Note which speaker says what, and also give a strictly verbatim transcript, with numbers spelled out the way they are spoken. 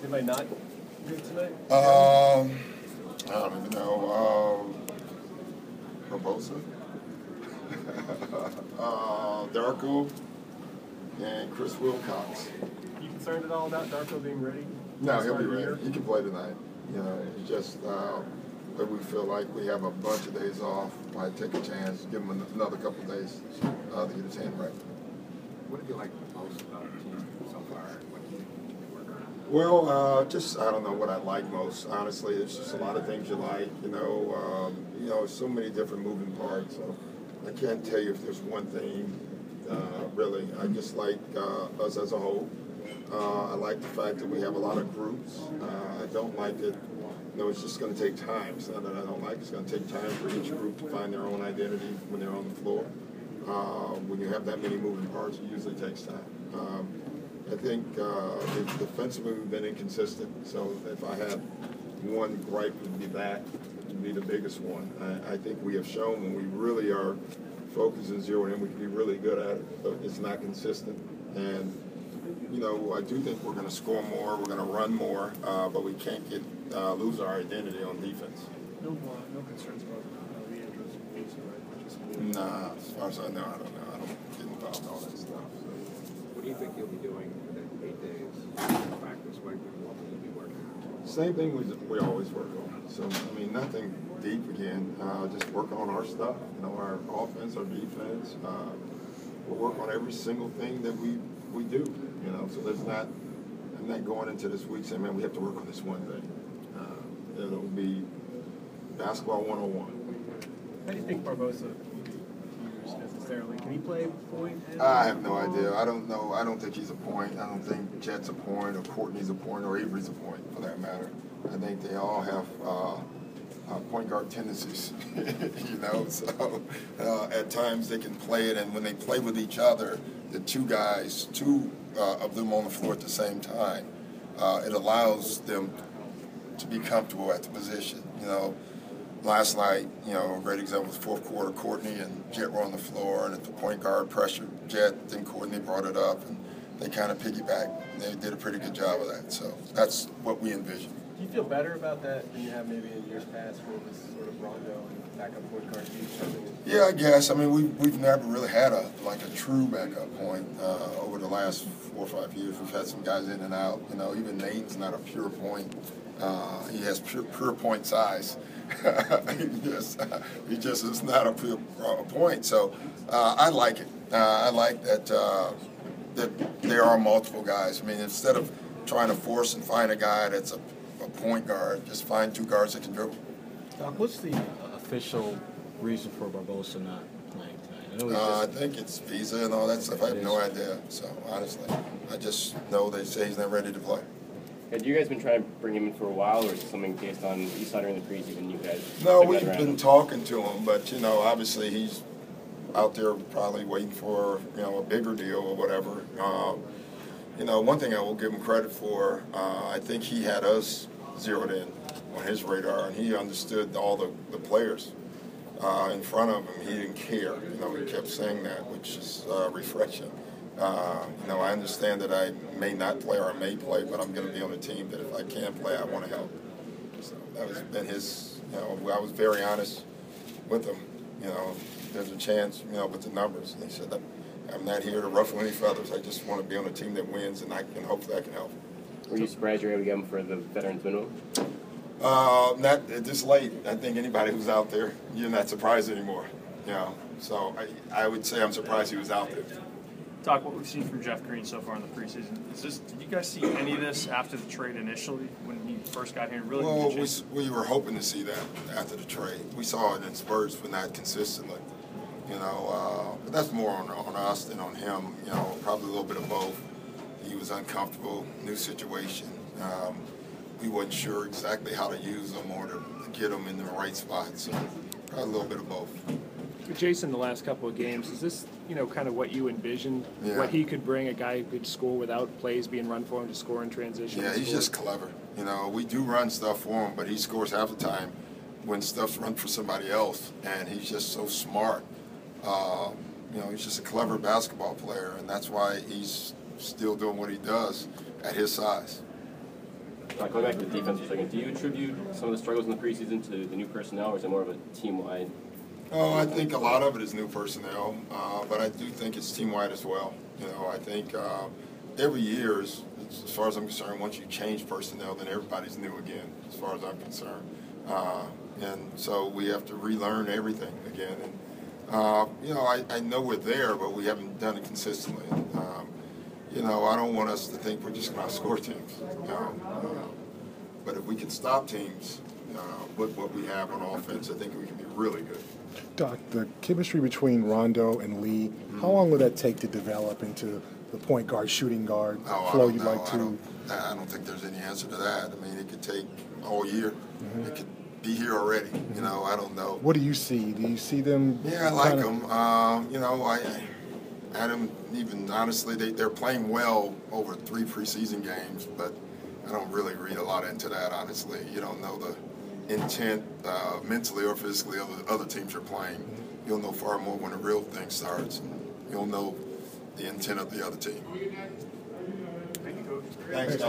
Speaker 1: Anybody not good tonight?
Speaker 2: Um, I don't even know. Um, Barbosa, uh, Darko, and Chris Wilcox.
Speaker 1: You concerned at all about Darko being ready?
Speaker 2: No, he'll be ready. He can play tonight. You know, it's just uh, that we feel like we have a bunch of days off. Might take a chance, give him another couple of days uh, to get his hand right.
Speaker 3: What do you like most about the team so far? What do you think you work on?
Speaker 2: Well, uh, just I don't know what I like most. Honestly, there's just a lot of things you like. You know, um, you know, so many different moving parts. So I can't tell you if there's one thing. Uh, really, I just like uh, us as a whole. Uh, I like the fact that we have a lot of groups. Uh, I don't like that. You know, it's just going to take time. It's not that I don't like it. It's going to take time for each group to find their own identity when they're on the floor. Uh, when you have that many moving parts, it usually takes time. Um, I think uh, defensively we've been inconsistent. So if I had one gripe, it would be that. It would be the biggest one. I, I think we have shown when we really are focused and zeroed in, we can be really good at it. But it's not consistent. And you know, I do think we're going to score more. We're going to run more, uh, but we can't get uh, lose our identity on defense.
Speaker 1: No, uh, no concerns about uh, Leandro's visa, right? Just
Speaker 2: Nah, as far as I know, I don't know. I don't get involved in all that stuff. So.
Speaker 3: What do you think you'll be doing for the eight days of practice? What what will you be working on?
Speaker 2: Same thing we, we always work on. So, I mean, nothing deep again. Uh, just work on our stuff. You know, our offense, our defense. Uh, we'll work on every single thing that we, we do. You know, so there's not, I'm not going into this week saying, man, we have to work on this one thing. Uh, it'll be basketball one oh one.
Speaker 1: How do you think Barbosa used necessarily? Can he play point?
Speaker 2: I have no idea. I don't know. I don't think he's a point. I don't think Jet's a point, or Courtney's a point, or Avery's a point, for that matter. I think they all have uh, uh, point guard tendencies, you know. So uh, at times they can play it, and when they play with each other, the two guys, two uh, of them on the floor at the same time, uh, it allows them to be comfortable at the position. You know, last night, you know, a great example was fourth quarter, Courtney and Jet were on the floor, and if the point guard pressured Jet, then Courtney brought it up, and they kind of piggybacked. They did a pretty good job of that. So that's what we envision.
Speaker 1: Do you feel better about that than you have maybe in years past where it was sort of Rondo and backup point guard each something?
Speaker 2: Yeah, I guess. I mean, we, we've never really had a like a true backup point uh, over the last four or five years. We've had some guys in and out. You know, even Nate's not a pure point. Uh, he has pure, pure point size. he, just, uh, he just is not a pure uh, point. So uh, I like it. Uh, I like that uh, that there are multiple guys. I mean, instead of trying to force and find a guy that's a a point guard, just find two guards that can dribble.
Speaker 4: Doc, what's the uh, official reason for Barbosa not playing tonight? I, know he's
Speaker 2: Uh, I
Speaker 4: just,
Speaker 2: think it's visa and all that stuff. I have no idea. So, honestly, I just know they say he's not ready to play.
Speaker 5: Have you guys been trying to bring him in for a while, or is it something based on, you saw during the preseason, you guys?
Speaker 2: No,
Speaker 5: took
Speaker 2: we've
Speaker 5: that
Speaker 2: been
Speaker 5: around?
Speaker 2: talking to him, but, you know, obviously he's out there probably waiting for, you know, a bigger deal or whatever. Uh, you know, one thing I will give him credit for, uh, I think he had us zeroed in on his radar, and he understood all the, the players uh, in front of him. He didn't care. You know, he kept saying that, which is uh, refreshing. Uh, you know, I understand that I may not play or I may play, but I'm going to be on a team that if I can play, I want to help. So that has been his, you know, I was very honest with him. You know, there's a chance, you know, with the numbers. And he said, I'm not here to ruffle any feathers. I just want to be on a team that wins, and I can hopefully I can help.
Speaker 5: Were you surprised you were able to get him for the veterans minimum?
Speaker 2: Uh, not this late. I think anybody who's out there, you're not surprised anymore. You know, so I, I would say I'm surprised he was out there.
Speaker 6: Doc, what we've seen from Jeff Green so far in the preseason, is this, did you guys see any of this after the trade initially when he first got here? Really
Speaker 2: Well, we, we were hoping to see that after the trade. We saw it in spurts, but not consistently. You know, uh, but that's more on, on us than on him. You know, probably a little bit of both. He was uncomfortable, new situation. Um, we wasn't sure exactly how to use him or to get him in the right spot. So probably a little bit of both.
Speaker 7: With Jason, the last couple of games, is this, you know, kind of what you envisioned?
Speaker 2: Yeah.
Speaker 7: What he could bring, a guy who could score without plays being run for him to score in transition?
Speaker 2: Yeah, he's just clever. You know, we do run stuff for him, but he scores half the time when stuff's run for somebody else, and he's just so smart. Uh, you know, he's just a clever basketball player, and that's why he's still doing what he does at his size.
Speaker 5: Uh, going back to the defense for a second, do you attribute some of the struggles in the preseason to the new personnel, or is it more of a team-wide?
Speaker 2: Oh, I think a lot of it is new personnel, uh, but I do think it's team-wide as well. You know, I think uh, every year, is, as far as I'm concerned, once you change personnel, then everybody's new again, as far as I'm concerned. Uh, and so we have to relearn everything again. And uh, you know, I, I know we're there, but we haven't done it consistently. Um, you know, I don't want us to think we're just going to outscore teams. You know? uh, but if we can stop teams uh, with what we have on offense, I think we can be really good.
Speaker 8: Doc, the chemistry between Rondo and Lee, mm-hmm. how long will that take to develop into the point guard, shooting guard
Speaker 2: oh,
Speaker 8: flow
Speaker 2: you'd
Speaker 8: you'd
Speaker 2: know.
Speaker 8: like to?
Speaker 2: I don't, I don't think there's any answer to that. I mean, it could take all year. Mm-hmm. It could be here already. Mm-hmm. You know, I don't know.
Speaker 8: What do you see? Do you see them?
Speaker 2: Yeah, I like them. Um, you know, I, I had them even, honestly, they, they're playing well over three preseason games, but I don't really read a lot into that, honestly. You don't know the intent uh, mentally or physically of the other teams you're playing. You'll know far more when the real thing starts. And you'll know the intent of the other team.
Speaker 6: Thank you, Coach.
Speaker 2: Thanks, Doc.